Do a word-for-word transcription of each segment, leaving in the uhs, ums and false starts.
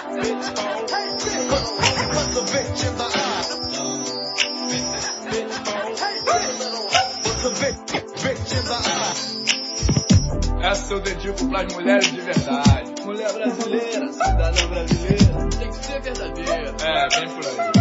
Essa eu dedico pras mulheres de verdade. Mulher brasileira, cidadã brasileira, tem que ser verdadeira. É, bem por aí.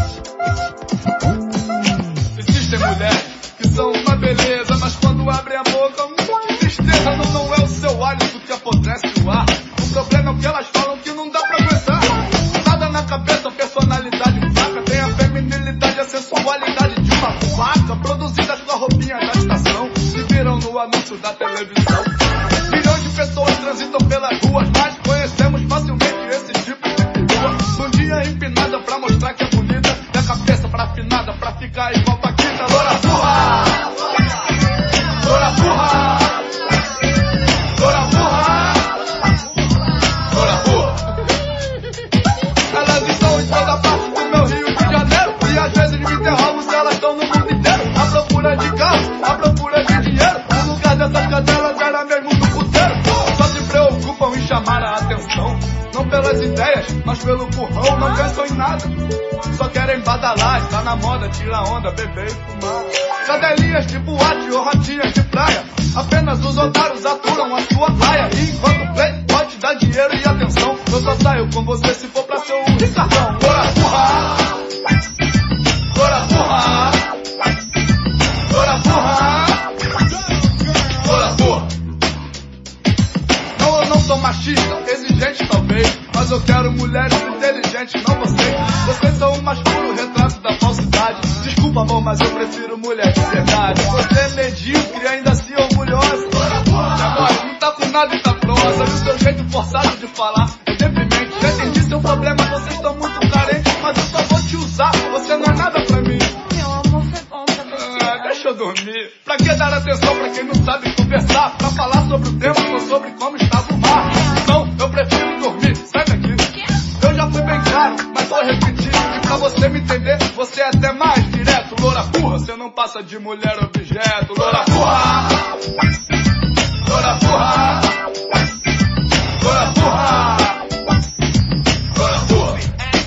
Existem mulheres que são uma beleza, mas quando abrem a boca, hum, que tristeza. Não, não é o seu hálito que apodrece o ar. O problema é o que elas falam que não dá pra aguentar. Nada na cabeça, personalidade fraca. Tem a feminilidade, a sensualidade de uma vaca. Produzidas com a roupinha da estação, se viram no anúncio da televisão. Milhões de pessoas transitam pelas ruas, mas conhecemos facilmente esse tipo de perua. Um dia empinada pra mostrar que é bonita, e a cabeça pra afinada pra ficar igual Paquita. Loura burra! Loura burra! Loura burra! Loura burra! Elas estão em toda parte do meu Rio de Janeiro, e às vezes me interrogo se elas estão no mundo inteiro. À procura de carro, à procura de dinheiro. No lugar dessas cadelas era mesmo do puteiro. Só se preocupam em chamar a atenção, não pelas ideias, mas pelo currão. Não pensam em nada, só querem badalar. Está na moda, tira onda, beber e fumar. Cadelinhas de boate ou ratinhas de praia, apenas os otários aturam a sua praia. E enquanto o play pode dar dinheiro e atenção, eu só saio com você se for pra ser um Ricardão. Loura burra! Loura burra! Loura burra! Loura burra! Não, eu não sou machista, exigente talvez, mas eu quero mulheres inteligentes, não vocês. Vocês são o mais puro retrato da falsidade. Desculpa, amor, mas eu prefiro mulher de verdade. Você é medíocre e ainda assim orgulhosa. E agora, não tá com nada e tá prosa. E o seu jeito forçado de falar é deprimente. Já entendi seu problema, vocês estão muito carentes, mas eu só vou te usar, você não é nada pra mim. Meu amor, foi bom pra você. Ah, deixa eu dormir. Pra que dar atenção pra quem não sabe conversar? Pra falar sobre o tempo ou sobre como estava o mar? Então, eu prefiro dormir, sai daqui. Eu já fui bem claro, mas vou repetir. E pra você me entender, você é até mais direto. Loura burra, você não passa de mulher objeto. Loura burra! Loura burra! Loura burra! Loura burra!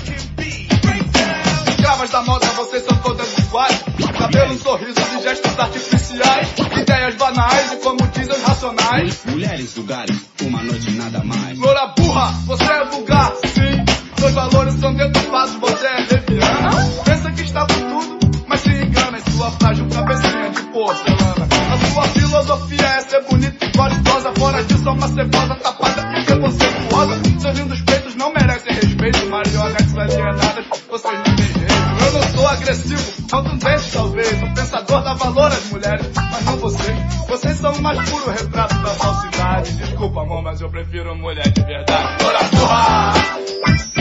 Escravas da moda, vocês são todas iguais. Cabelo, sorrisos e gestos artificiais. Ideias banais e como dizem os racionais. mulheres vulgares, uma noite nada mais. Loura burra, você é vulgar, sim. Seus valores são deturpados, você é leviana. Pensa que está por tudo, mas se engana em sua frágil cabecinha de porcelana. A sua filosofia é ser bonita e gostosa. Fora disso é uma cebosa tapada e preconceituosa. Seus lindos peitos não merecem respeito. Marionetes alienadas, vocês não têm jeito. Eu não sou agressivo, contundente talvez. Um pensador dá valor às mulheres, mas não vocês. Vocês são o mais puro retrato da falsidade. Desculpa, amor, mas eu prefiro mulher de verdade. Loura burra!